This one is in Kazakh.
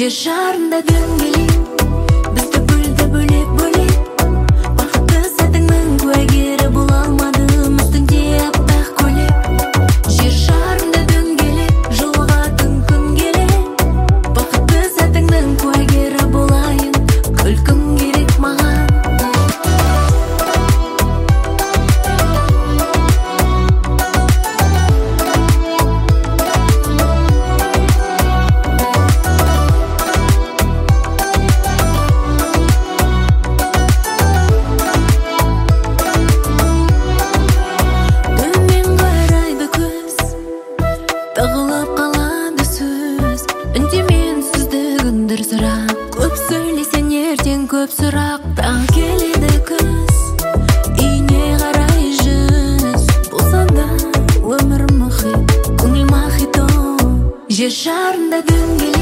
жер шарында дөңгелек, бізді бөлді бөлек-бөлек. Бақытты сәтіңнің куәгері бола алмадым, үстіңде аппақ көйлек. Жер шарында дөңгелек, жолығатын күн келек. Бақытты сәтіңнің куәгері болайын, күлкің керек маған. Тығылып қалады сөз, үндемен сіздігіндір сұрақ. Көп сөйлесен ертең көп сұрақ. Тағы келеді күз, үйіне қарай жүз. Болса да өмір мұхит, көңіл мохито. Жер шарында дөңгелек.